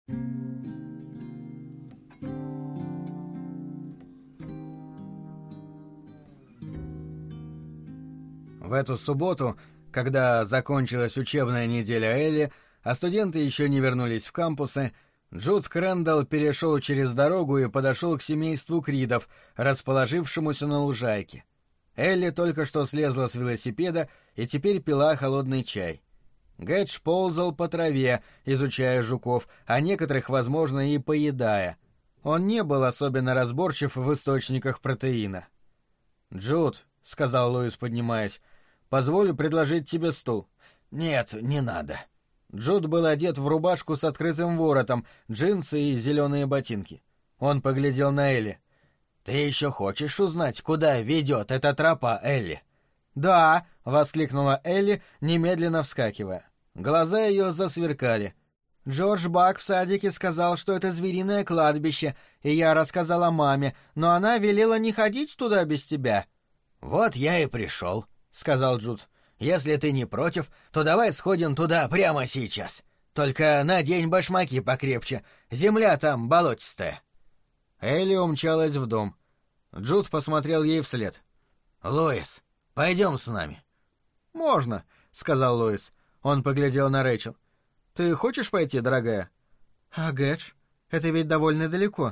В эту субботу, когда закончилась учебная неделя Элли, а студенты еще не вернулись в кампусы, Джуд Крэндалл перешел через дорогу и подошел к семейству Кридов, расположившемуся на лужайке. Элли только что слезла с велосипеда и теперь пила холодный чай. Гэдж ползал по траве, изучая жуков, а некоторых, возможно, и поедая. Он не был особенно разборчив в источниках протеина. «Джуд», — сказал Луис, поднимаясь, — «позволю предложить тебе стул». «Нет, не надо». Джуд был одет в рубашку с открытым воротом, джинсы и зеленые ботинки. Он поглядел на Элли. «Ты еще хочешь узнать, куда ведет эта тропа, Элли?» «Да!» — воскликнула Элли, немедленно вскакивая. Глаза ее засверкали. «Джордж Бак в садике сказал, что это звериное кладбище, и я рассказала маме, но она велела не ходить туда без тебя». «Вот я и пришел», — сказал Джуд. «Если ты не против, то давай сходим туда прямо сейчас. Только надень башмаки покрепче, земля там болотистая». Элли умчалась в дом. Джуд посмотрел ей вслед. «Луис, пойдем с нами». «Можно», — сказал Луис. Он поглядел на Рэйчел. «Ты хочешь пойти, дорогая?» «А Гэдж? Это ведь довольно далеко».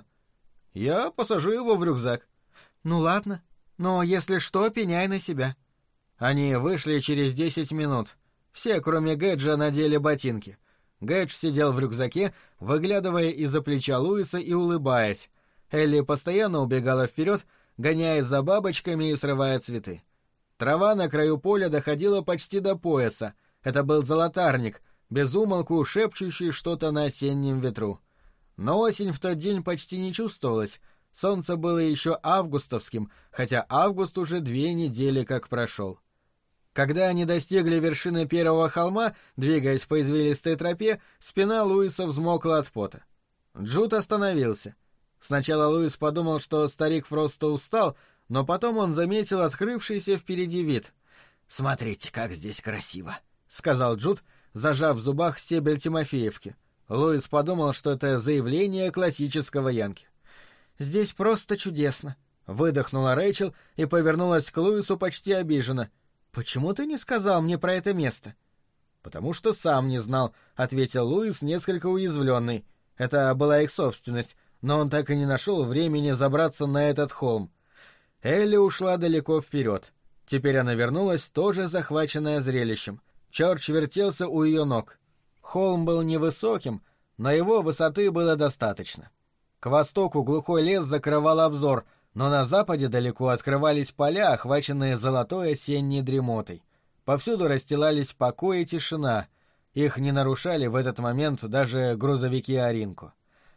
«Я посажу его в рюкзак». «Ну ладно, но если что, пеняй на себя». Они вышли через 10 минут. Все, кроме Гэджа, надели ботинки. Гэдж сидел в рюкзаке, выглядывая из-за плеча Луиса и улыбаясь. Элли постоянно убегала вперед, гоняясь за бабочками и срывая цветы. Трава на краю поля доходила почти до пояса. Это был золотарник, без умолку шепчущий что-то на осеннем ветру. Но осень в тот день почти не чувствовалась. Солнце было еще августовским, хотя август уже 2 недели как прошел. Когда они достигли вершины первого холма, двигаясь по извилистой тропе, спина Луиса взмокла от пота. Джуд остановился. Сначала Луис подумал, что старик просто устал, но потом он заметил открывшийся впереди вид. «Смотрите, как здесь красиво», — сказал Джуд, зажав в зубах стебель Тимофеевки. Луис подумал, что это заявление классического янки. «Здесь просто чудесно», — выдохнула Рэйчел и повернулась к Луису почти обиженно. «Почему ты не сказал мне про это место?» «Потому что сам не знал», — ответил Луис, несколько уязвленный. Это была их собственность, но он так и не нашел времени забраться на этот холм. Элли ушла далеко вперед. Теперь она вернулась, тоже захваченная зрелищем. Чёрч вертелся у ее ног. Холм был невысоким, но его высоты было достаточно. К востоку глухой лес закрывал обзор, но на западе далеко открывались поля, охваченные золотой осенней дремотой. Повсюду расстилались покой и тишина. Их не нарушали в этот момент даже грузовики Оринко.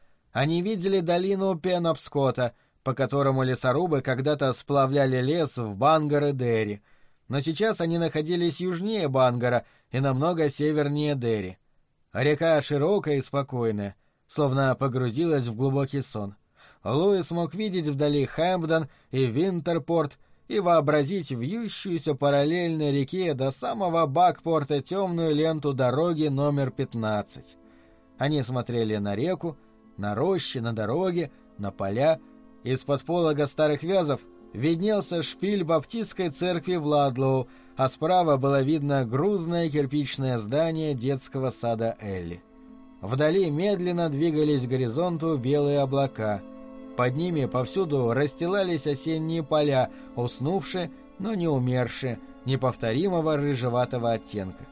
Они видели долину Пенопскота, по которому лесорубы когда-то сплавляли лес в Бангар и Дерри. Но сейчас они находились южнее Бангара и намного севернее Дерри. Река широкая и спокойная, словно погрузилась в глубокий сон. Луис мог видеть вдали Хэмпдон и Винтерпорт и вообразить вьющуюся параллельно реке до самого Бакпорта темную ленту дороги номер 15. Они смотрели на реку, на рощи, на дороги, на поля. Из-под полога старых вязов виднелся шпиль баптистской церкви в Ладлоу, а справа было видно грузное кирпичное здание детского сада Элли. Вдали медленно двигались к горизонту белые облака. Под ними повсюду расстилались осенние поля, уснувшие, но не умершие, неповторимого рыжеватого оттенка.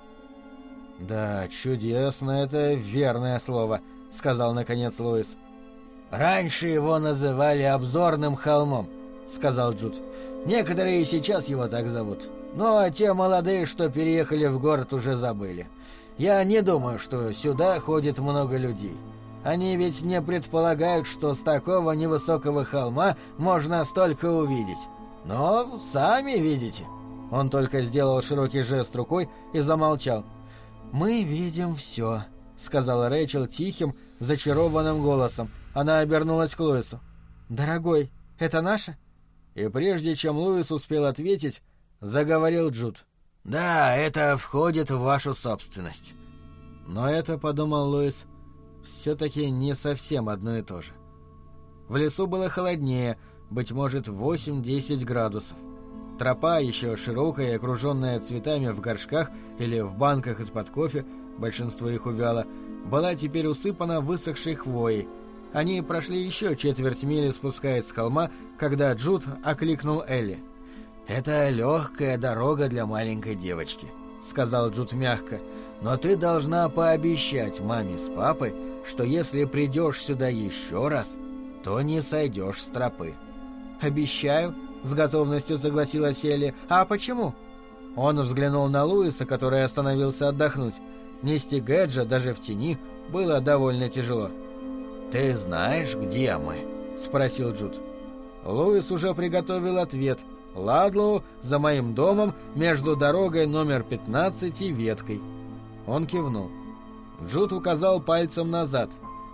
«Да, чудесно, это верное слово», — сказал наконец Луис. «Раньше его называли обзорным холмом», — сказал Джуд. «Некоторые и сейчас его так зовут. Но те молодые, что переехали в город, уже забыли. Я не думаю, что сюда ходит много людей. Они ведь не предполагают, что с такого невысокого холма можно столько увидеть. Но сами видите». Он только сделал широкий жест рукой и замолчал. «Мы видим все», — сказала Рэйчел тихим, зачарованным голосом. Она обернулась к Луису. «Дорогой, это наше?» И прежде чем Луис успел ответить, заговорил Джуд. «Да, это входит в вашу собственность». «Но это, — подумал Луис, — все-таки не совсем одно и то же. В лесу было холоднее, быть может, 8-10 градусов. Тропа, еще широкая и окруженная цветами в горшках или в банках из-под кофе, большинство их увяло, была теперь усыпана высохшей хвоей. Они прошли еще четверть мили, спускаясь с холма, когда Джуд окликнул Элли. «Это легкая дорога для маленькой девочки», — сказал Джуд мягко, «но ты должна пообещать маме с папой, что если придешь сюда еще раз, то не сойдешь с тропы». «Обещаю», — с готовностью согласилась Элли. «А почему?» Он взглянул на Луиса, который остановился отдохнуть. Нести Гэджа даже в тени было довольно тяжело. «Ты знаешь, где мы?» — спросил Джуд. Луис уже приготовил ответ. «Ладлоу, за моим домом, между дорогой номер 15 и веткой». Он кивнул. Джуд указал пальцем назад.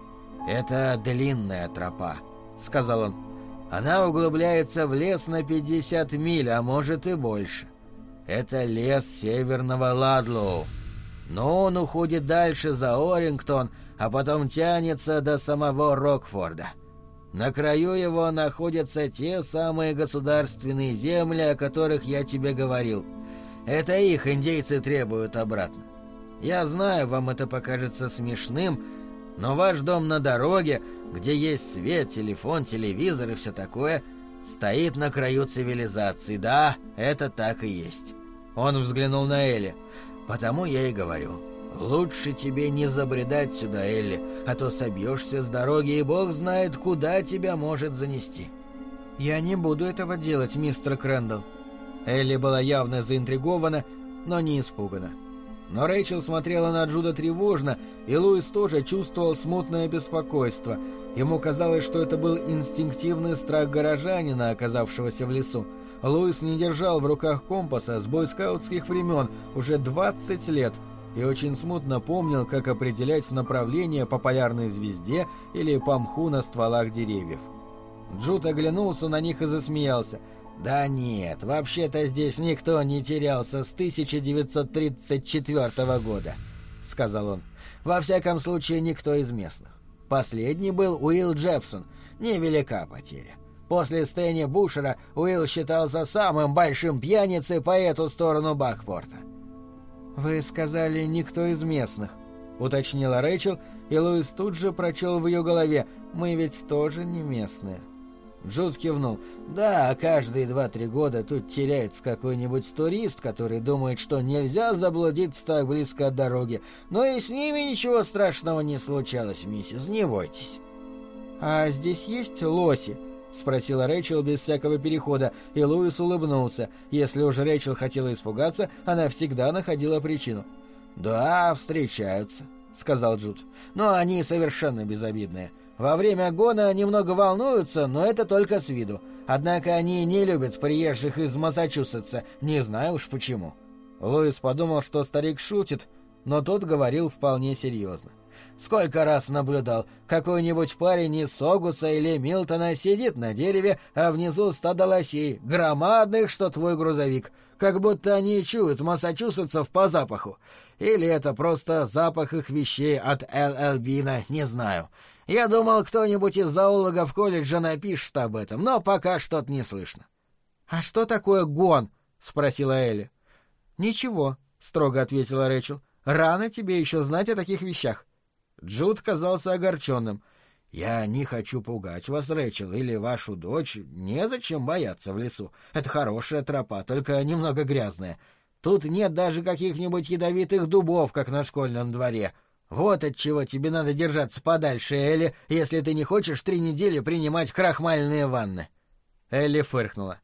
«Это длинная тропа», — сказал он. «Она углубляется в лес на 50 миль, а может и больше. Это лес северного Ладлоу. Но он уходит дальше за Орингтон, а потом тянется до самого Рокфорда. На краю его находятся те самые государственные земли, о которых я тебе говорил. Это их индейцы требуют обратно. Я знаю, вам это покажется смешным, но ваш дом на дороге, где есть свет, телефон, телевизор и все такое, стоит на краю цивилизации. Да, это так и есть». Он взглянул на Элли. «Потому я и говорю, лучше тебе не забредать сюда, Элли, а то собьешься с дороги, и бог знает, куда тебя может занести». «Я не буду этого делать, мистер Крэндалл». Элли была явно заинтригована, но не испугана. Но Рэйчел смотрела на Джуда тревожно, и Луис тоже чувствовал смутное беспокойство. Ему казалось, что это был инстинктивный страх горожанина, оказавшегося в лесу. Луис не держал в руках компаса с бойскаутских времен уже 20 лет и очень смутно помнил, как определять направление по полярной звезде или по мху на стволах деревьев. Джуд оглянулся на них и засмеялся. «Да нет, вообще-то здесь никто не терялся с 1934 года», — сказал он. «Во всяком случае, никто из местных. Последний был Уилл Джеффсон. Невелика потеря. После Стэнни Бушера Уилл считался самым большим пьяницей по эту сторону Бакпорта». «Вы сказали, никто из местных», — уточнила Рэйчел, и Луис тут же прочел в ее голове: «Мы ведь тоже не местные». Джуд кивнул. «Да, каждые 2-3 года тут теряется какой-нибудь турист, который думает, что нельзя заблудиться так близко от дороги. Но и с ними ничего страшного не случалось, миссис, не бойтесь». «А здесь есть лоси?» — спросила Рэйчел без всякого перехода, и Луис улыбнулся. Если уж Рэйчел хотела испугаться, она всегда находила причину. «Да, встречаются», — сказал Джуд. «Но они совершенно безобидные. Во время гона немного волнуются, но это только с виду. Однако они не любят приезжих из Массачусетса, не знаю уж почему». Луис подумал, что старик шутит, но тот говорил вполне серьезно. «Сколько раз наблюдал, какой-нибудь парень из Согуса или Милтона сидит на дереве, а внизу стадо лосей, громадных, что твой грузовик, как будто они чуют массачусетцев по запаху. Или это просто запах их вещей от Л.Л. Бина, не знаю. Я думал, кто-нибудь из зоологов колледжа напишет об этом, но пока что-то не слышно». «А что такое гон?» — спросила Элли. «Ничего», — строго ответила Рэйчел. «Рано тебе еще знать о таких вещах». Джуд казался огорченным. «Я не хочу пугать вас, Рэйчел, или вашу дочь. Незачем бояться в лесу. Это хорошая тропа, только немного грязная. Тут нет даже каких-нибудь ядовитых дубов, как на школьном дворе. Вот от чего тебе надо держаться подальше, Элли, если ты не хочешь 3 недели принимать крахмальные ванны». Элли фыркнула.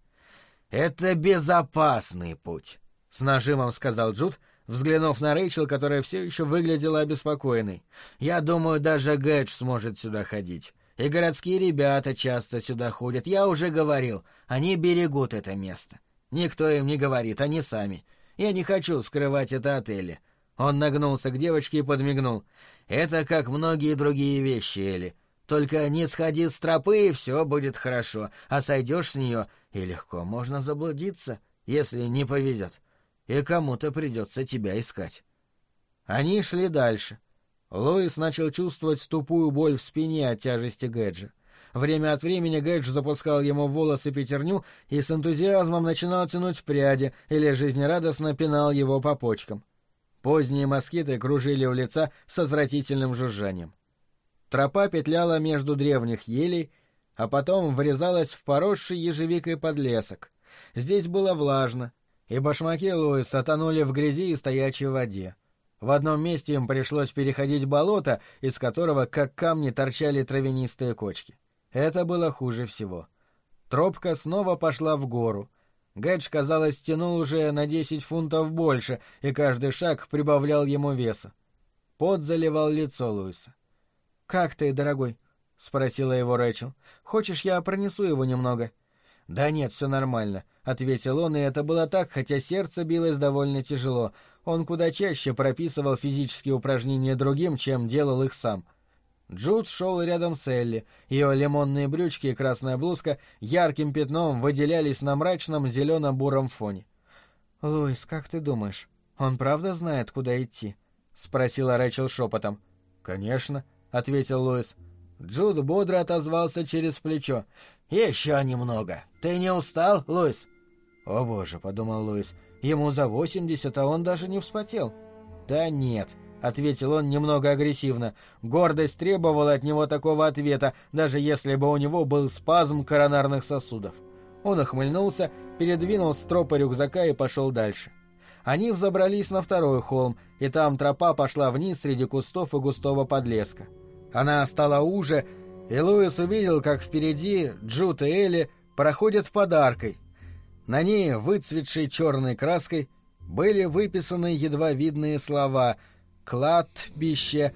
«Это безопасный путь», — с нажимом сказал Джуд, взглянув на Рэйчел, которая все еще выглядела обеспокоенной. «Я думаю, даже Гэдж сможет сюда ходить. И городские ребята часто сюда ходят. Я уже говорил, они берегут это место. Никто им не говорит, они сами. Я не хочу скрывать это от Элли». Он нагнулся к девочке и подмигнул. «Это как многие другие вещи, Элли. Только не сходи с тропы, и все будет хорошо. А сойдешь с нее, и легко можно заблудиться, если не повезет. И кому-то придется тебя искать». Они шли дальше. Лоис начал чувствовать тупую боль в спине от тяжести Гэджа. Время от времени Гэдж запускал ему в волосы пятерню и с энтузиазмом начинал тянуть пряди или жизнерадостно пинал его по почкам. Поздние москиты кружили у лица с отвратительным жужжанием. Тропа петляла между древних елей, а потом врезалась в поросший ежевикой подлесок. Здесь было влажно, и башмаки Лоиса тонули в грязи и стоячей воде. В одном месте им пришлось переходить болото, из которого, как камни, торчали травянистые кочки. Это было хуже всего. Тропка снова пошла в гору. Гэдж, казалось, тянул уже на 10 фунтов больше, и каждый шаг прибавлял ему веса. Пот заливал лицо Луиса. «Как ты, дорогой?» — спросила его Рэйчел. «Хочешь, я пронесу его немного?» «Да нет, все нормально», — ответил он, и это было так, хотя сердце билось довольно тяжело. Он куда чаще прописывал физические упражнения другим, чем делал их сам. Джуд шел рядом с Элли. Ее лимонные брючки и красная блузка ярким пятном выделялись на мрачном зелено-буром фоне. «Луис, как ты думаешь, он правда знает, куда идти?» — спросила Рэйчел шепотом. «Конечно», — ответил Луис. Джуд бодро отозвался через плечо. «Еще немного. Ты не устал, Луис?» «О боже», — подумал Луис, — ему за 80, а он даже не вспотел. «Да нет», — ответил он немного агрессивно. Гордость требовала от него такого ответа, даже если бы у него был спазм коронарных сосудов. Он охмыльнулся, передвинул стропы рюкзака и пошел дальше. Они взобрались на второй холм, и там тропа пошла вниз среди кустов и густого подлеска. Она стала уже, и Луис увидел, как впереди Джуд и Элли проходят под аркой. На ней, выцветшей черной краской, были выписаны едва видные слова «Кладбище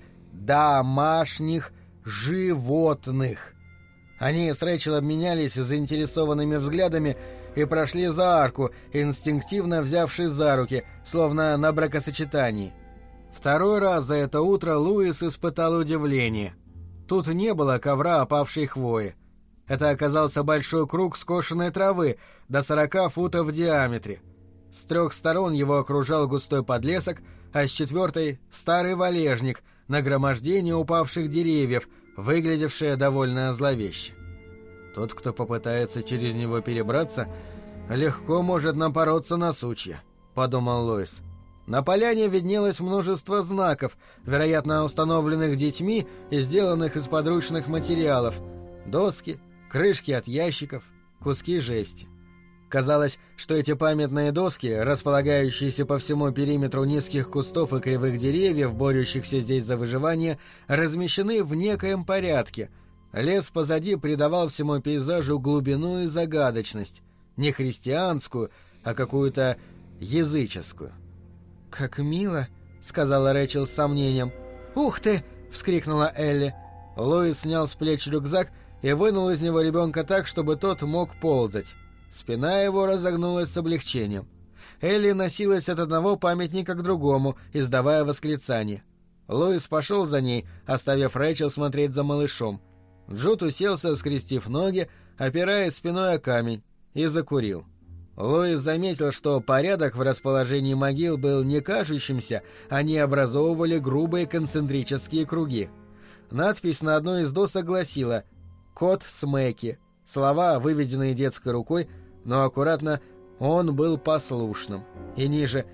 домашних животных». Они с Рэйчел обменялись заинтересованными взглядами и прошли за арку, инстинктивно взявшись за руки, словно на бракосочетании. Второй раз за это утро Луис испытал удивление. Тут не было ковра опавшей хвои. Это оказался большой круг скошенной травы до 40 футов в диаметре. С 3 сторон его окружал густой подлесок, а с 4 — старый валежник, нагромождение упавших деревьев, выглядевшее довольно зловеще. Тот, кто попытается через него перебраться, легко может напороться на сучья, — подумал Луис. На поляне виднелось множество знаков, вероятно, установленных детьми и сделанных из подручных материалов: доски, крышки от ящиков, куски жести. Казалось, что эти памятные доски, располагающиеся по всему периметру низких кустов и кривых деревьев, борющихся здесь за выживание, размещены в некоем порядке. Лес позади придавал всему пейзажу глубину и загадочность, не христианскую, а какую-то языческую. «Как мило», — сказала Рэйчел с сомнением. «Ух ты!» — вскрикнула Элли. Луис снял с плеч рюкзак и вынул из него ребенка так, чтобы тот мог ползать. Спина его разогнулась с облегчением. Элли носилась от одного памятника к другому, издавая восклицания. Луис пошел за ней, оставив Рэйчел смотреть за малышом. Джуд уселся, скрестив ноги, опираясь спиной о камень, и закурил. Луис заметил, что порядок в расположении могил был не кажущимся, они образовывали грубые концентрические круги. Надпись на одной из досок гласила «Кот Смэки». Слова, выведенные детской рукой, но аккуратно «Он был послушным». И ниже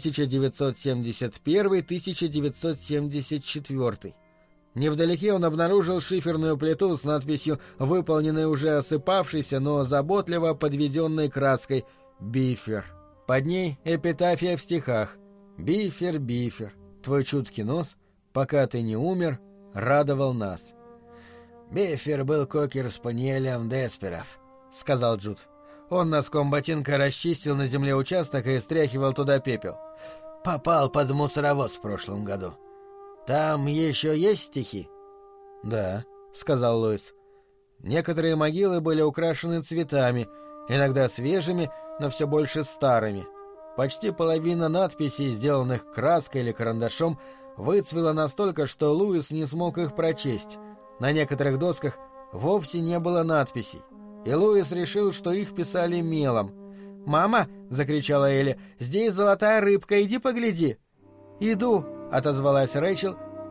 1971-1974. Невдалеке он обнаружил шиферную плиту с надписью, выполненной уже осыпавшейся, но заботливо подведенной краской «Бифер». Под ней эпитафия в стихах: «Бифер, Бифер, твой чуткий нос, пока ты не умер, радовал нас». «Бифер был кокер-спаниелем Десперов», — сказал Джуд. Он носком ботинка расчистил на земле участок и стряхивал туда пепел. «Попал под мусоровоз в прошлом году. Там еще есть стихи?» «Да», — сказал Луис. Некоторые могилы были украшены цветами, иногда свежими, но все больше старыми. Почти половина надписей, сделанных краской или карандашом, выцвела настолько, что Луис не смог их прочесть. На некоторых досках вовсе не было надписей, и Луис решил, что их писали мелом. «Мама!» — закричала Элли. «Здесь золотая рыбка, иди погляди!» «Иду!» — отозвалась Рэйчел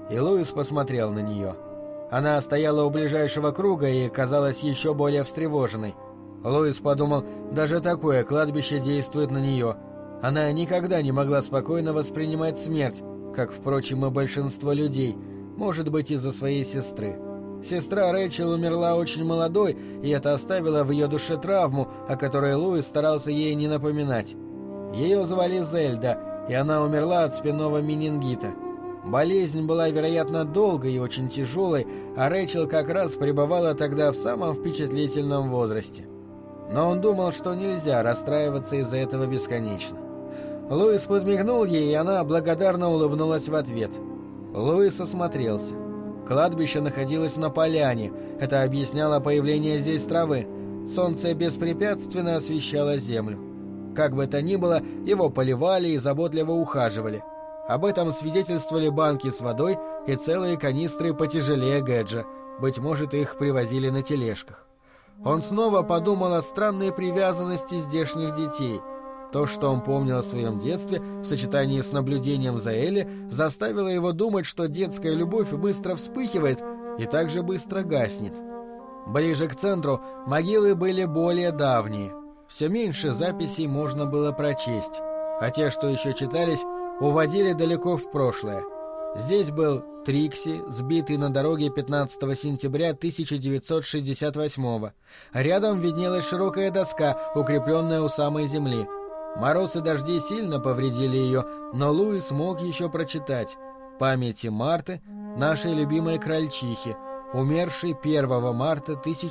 и Луис посмотрел на нее. Она стояла у ближайшего круга и казалась еще более встревоженной. Луис подумал, даже такое кладбище действует на нее. Она никогда не могла спокойно воспринимать смерть, как, впрочем, и большинство людей, может быть, из-за своей сестры. Сестра Рэйчел умерла очень молодой, и это оставило в ее душе травму, о которой Луис старался ей не напоминать. Ее звали Зельда, и она умерла от спинного менингита. Болезнь была, вероятно, долгой и очень тяжелой, а Рэйчел как раз пребывала тогда в самом впечатлительном возрасте. Но он думал, что нельзя расстраиваться из-за этого бесконечно. Луис подмигнул ей, и она благодарно улыбнулась в ответ. Луис осмотрелся. Кладбище находилось на поляне, это объясняло появление здесь травы. Солнце беспрепятственно освещало землю. Как бы то ни было, его поливали и заботливо ухаживали. Об этом свидетельствовали банки с водой и целые канистры потяжелее Гэджа, быть может, их привозили на тележках. Он снова подумал о странной привязанности здешних детей. То, что он помнил о своем детстве, в сочетании с наблюдением за Элли, заставило его думать, что детская любовь быстро вспыхивает и также быстро гаснет. Ближе к центру могилы были более давние. Все меньше записей можно было прочесть, а те, что еще читались, уводили далеко в прошлое. Здесь был Трикси, сбитый на дороге 15 сентября 1968-го. Рядом виднелась широкая доска, укрепленная у самой земли. Мороз и дожди сильно повредили ее, но Луис мог еще прочитать «Памяти Марты, нашей любимой крольчихи, умершей 1 марта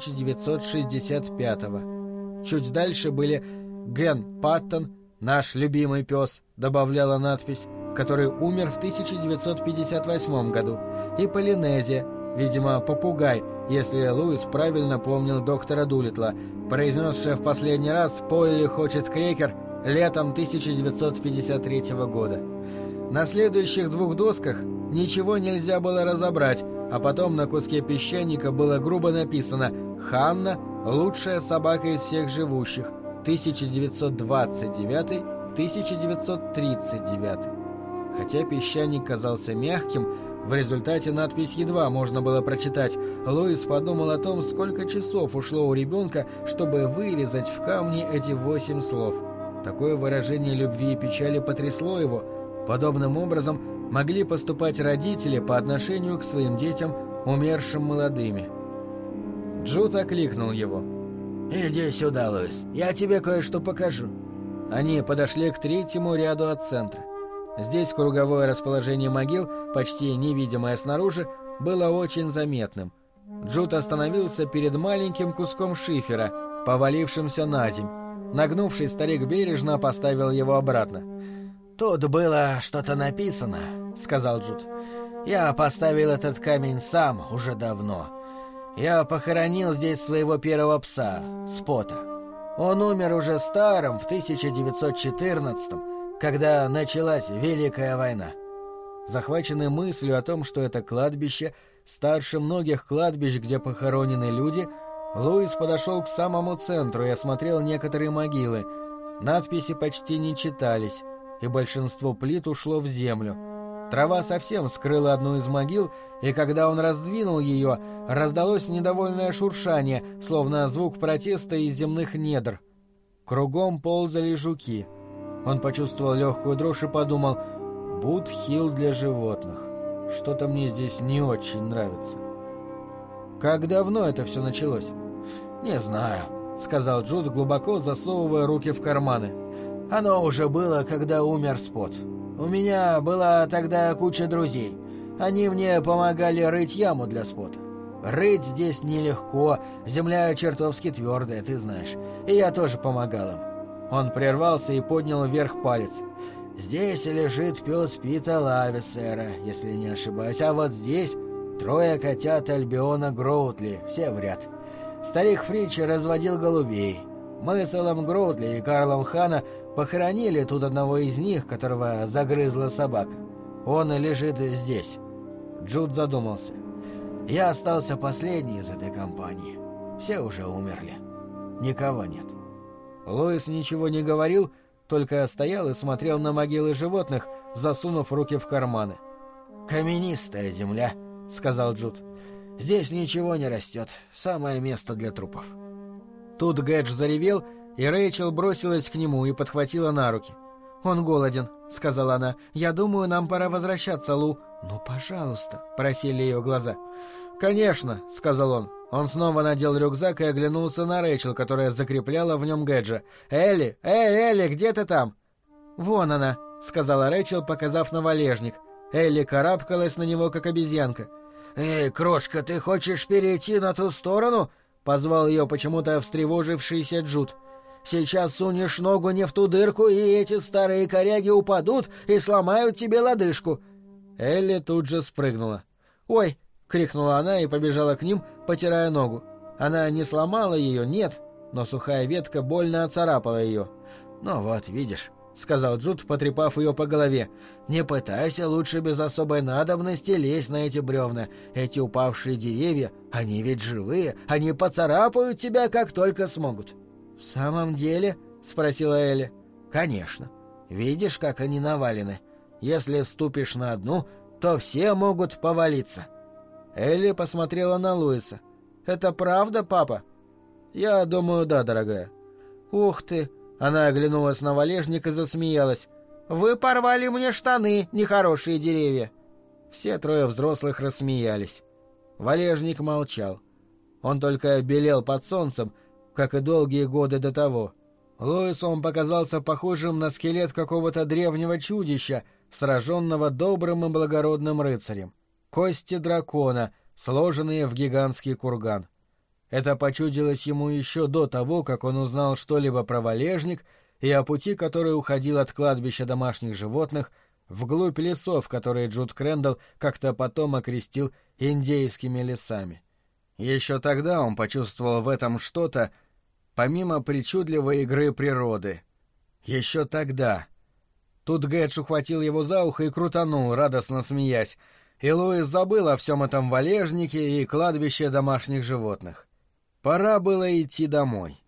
1965-го». Чуть дальше были «Ген Паттон, наш любимый пес», добавляла надпись, который умер в 1958 году, и Полинезия, видимо, попугай, если Луис правильно помнил доктора Дулиттла, произнесшая в последний раз «Полли хочет крекер» летом 1953 года. На следующих двух досках ничего нельзя было разобрать, а потом на куске песчаника было грубо написано «Ханна – лучшая собака из всех живущих, 1929-1939». Хотя песчаник казался мягким, в результате надпись едва можно было прочитать. Луис подумал о том, сколько часов ушло у ребенка, чтобы вырезать в камне эти 8 слов. Такое выражение любви и печали потрясло его. Подобным образом могли поступать родители по отношению к своим детям, умершим молодыми. Джуд окликнул его. «Иди сюда, Луис, я тебе кое-что покажу». Они подошли к третьему ряду от центра. Здесь круговое расположение могил, почти невидимое снаружи, было очень заметным. Джуд остановился перед маленьким куском шифера, повалившимся на земь. Нагнувшись, старик бережно поставил его обратно. «Тут было что-то написано», — сказал Джуд. «Я поставил этот камень сам уже давно. Я похоронил здесь своего первого пса, Спота. Он умер уже старым в 1914-м, когда началась Великая война». Захваченный мыслью о том, что это кладбище старше многих кладбищ, где похоронены люди, Луис подошел к самому центру и осмотрел некоторые могилы. Надписи почти не читались, и большинство плит ушло в землю. Трава совсем скрыла одну из могил, и когда он раздвинул ее, раздалось недовольное шуршание, словно звук протеста из земных недр. Кругом ползали жуки. Он почувствовал легкую дрожь и подумал: «Бут-Хилл для животных. Что-то мне здесь не очень нравится». «Как давно это все началось?» «Не знаю», — сказал Джуд, глубоко засовывая руки в карманы. «Оно уже было, когда умер Спот. У меня была тогда куча друзей. Они мне помогали рыть яму для Спота. Рыть здесь нелегко, земля чертовски твердая, ты знаешь. И я тоже помогал им». Он прервался и поднял вверх палец. «Здесь лежит пес Пита Лависера, если не ошибаюсь, а вот здесь 3 котят Альбиона Гроутли, все в ряд. Старик Фрич разводил голубей. Мы с Эллом Гроутли и Карлом Хана похоронили тут одного из них, которого загрызла собака. Он лежит здесь». Джуд задумался. «Я остался последний из этой компании. Все уже умерли. Никого нет». Луис ничего не говорил, только стоял и смотрел на могилы животных, засунув руки в карманы. «Каменистая земля», — сказал Джуд. «Здесь ничего не растет. Самое место для трупов». Тут Гэдж заревел, и Рэйчел бросилась к нему и подхватила на руки. «Он голоден», — сказала она. «Я думаю, нам пора возвращаться, Лу». «Ну, пожалуйста», — просили ее глаза. «Конечно», — сказал он. Он снова надел рюкзак и оглянулся на Рэйчел, которая закрепляла в нем Гэджа. «Элли! Элли, где ты там?» «Вон она», — сказала Рэйчел, показав на валежник. Элли карабкалась на него, как обезьянка. «Эй, крошка, ты хочешь перейти на ту сторону?» — позвал ее почему-то встревожившийся Джуд. «Сейчас сунешь ногу не в ту дырку, и эти старые коряги упадут и сломают тебе лодыжку». Элли тут же спрыгнула. «Ой!» — крикнула она и побежала к ним, потирая ногу. Она не сломала ее, нет, но сухая ветка больно оцарапала ее. «Ну вот, видишь», — сказал Джуд, потрепав ее по голове. «Не пытайся лучше без особой надобности лезть на эти бревна. Эти упавшие деревья, они ведь живые, они поцарапают тебя, как только смогут». «В самом деле?» — спросила Элли. «Конечно. Видишь, как они навалены? Если ступишь на одну, то все могут повалиться». Элли посмотрела на Луиса. «Это правда, папа?» «Я думаю, да, дорогая». «Ух ты!» Она оглянулась на валежник и засмеялась. «Вы порвали мне штаны, нехорошие деревья!» Все трое взрослых рассмеялись. Валежник молчал. Он только белел под солнцем, как и долгие годы до того. Луису он показался похожим на скелет какого-то древнего чудища, сраженного добрым и благородным рыцарем. Кости дракона, сложенные в гигантский курган. Это почудилось ему еще до того, как он узнал что-либо про валежник и о пути, который уходил от кладбища домашних животных вглубь лесов, которые Джуд Крэндалл как-то потом окрестил индейскими лесами. Еще тогда он почувствовал в этом что-то, помимо причудливой игры природы. Еще тогда. Тут Гэдж ухватил его за ухо и крутанул, радостно смеясь, и Луис забыл о всем этом валежнике и кладбище домашних животных. Пора было идти домой.